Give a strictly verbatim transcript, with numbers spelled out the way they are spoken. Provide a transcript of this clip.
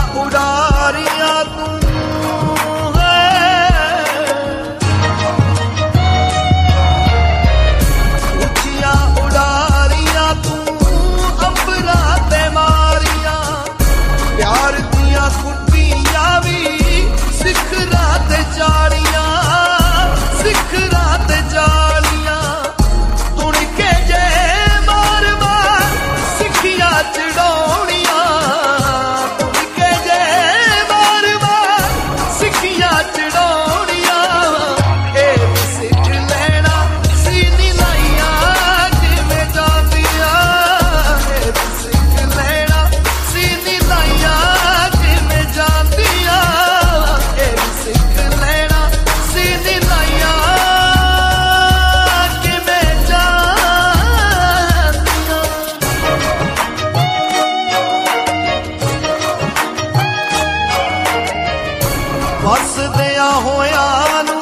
उड़ारिया तू उचिया उड़ारिया तू अंबरा ते मारिया प्यार दिया कुटिया भी सिखरा ते जालियां सिखरा ते जालियां तुड़ के जे मार मार सिखिया चढ़ाउणियां तुड़ के जे मार मार सिखिया चढ़ाउणियां ए भी सिख लेना सीनी लाइया किवें जांदियां ए भी सिख लेना सीनी लाइया किवें जांदियां ए भी सिख लेना सीनी लाइया किवें जांदियां वसदिया होया